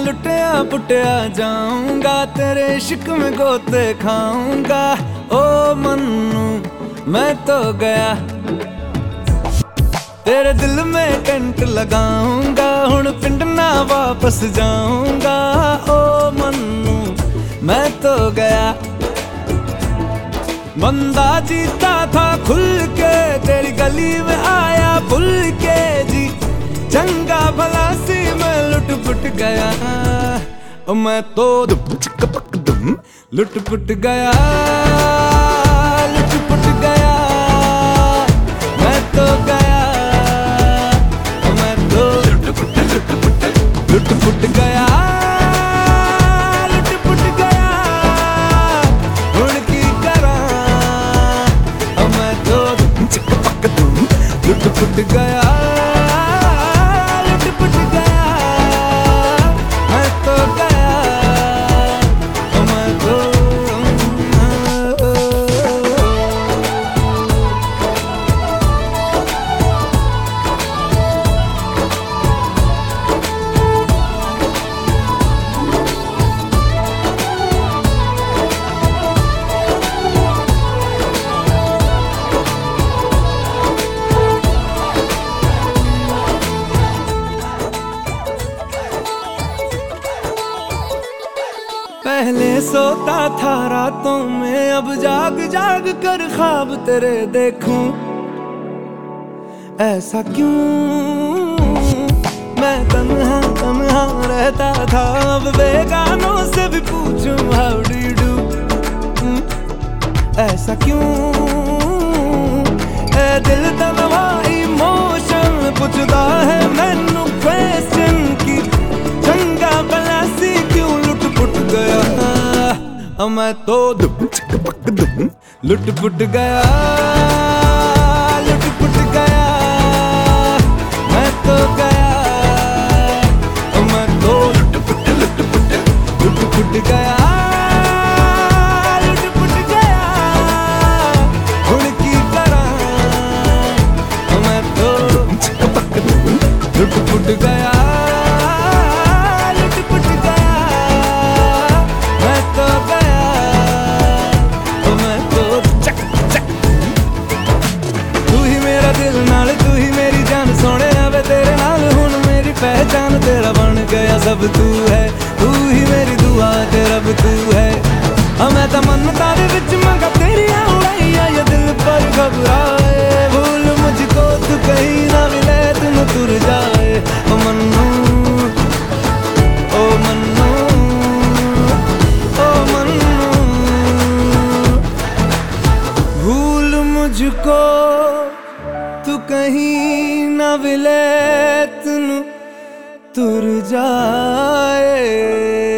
लुटिया पुटिया जाऊंगा, तेरे इश्क में गोते खाऊंगा। ओ मन्नू मैं तो गया, तेरे दिल में टेंट लगाऊंगा, हुण पिंड ना वापस जाऊंगा। ओ मन्नू मैं तो गया, बंदा जीता था खुल के, तेरी गली में आया भूल के जी। चंगा भला सी मैं लुट पुट गया, मैं तो दुम चिक पक दुम लुट पुट गया, लुट पुट गया। मैं तो गया, मैं तो लुट पुट गया, लुट पुट गया। हुण की करा, मैं तो दुम चिक पक दुम लुट पुट गया, लुट पुट गया। मैं तो गया, मैं तो पहले सोता था रातों में, अब जाग जाग कर ख्वाब तेरे देखूं। ऐसा क्यों मैं तन्हा तन्हा रहता था, अब बेगानों से भी पूछूं हाउ डू यू डू। ऐसा क्यों ए दिल तनवा इमोशन पुछदा है मैनू क्वेश्चन की। चंगा भला सी क्यों लुट पुट गया, मैं तो दुम चिक पक दुम लुट पुट गया, लुट पुट गया। मैं तो गया, मैं तो लुट पुट गया, लुट पुट गया। हुण की करा, मैं तो दुम चिक पक दुम लुट पुट गया, लुट पुट गया। मैं तो गया, मैं तो चक चक। तू ही मेरा दिल नाल, तू ही मेरी जान सोने वे, तेरे नाल हुण मेरी पहचान। तेरा बन गया सब तू है, तू ही मेरी दुआ ते रब तू है। मैं तो मन्नतां दे विच मंगा तेरियां उड़ाइयां, ये दिल पर घबराए। भूल मुझको तू कहीं ना मिले, तुम तुर जाए। ओ मन्नू, ओ मन्नू, ओ मन्नू। भूल मुझको तू कहीं ना मिले, तुम तुर जाए। तुर जाए।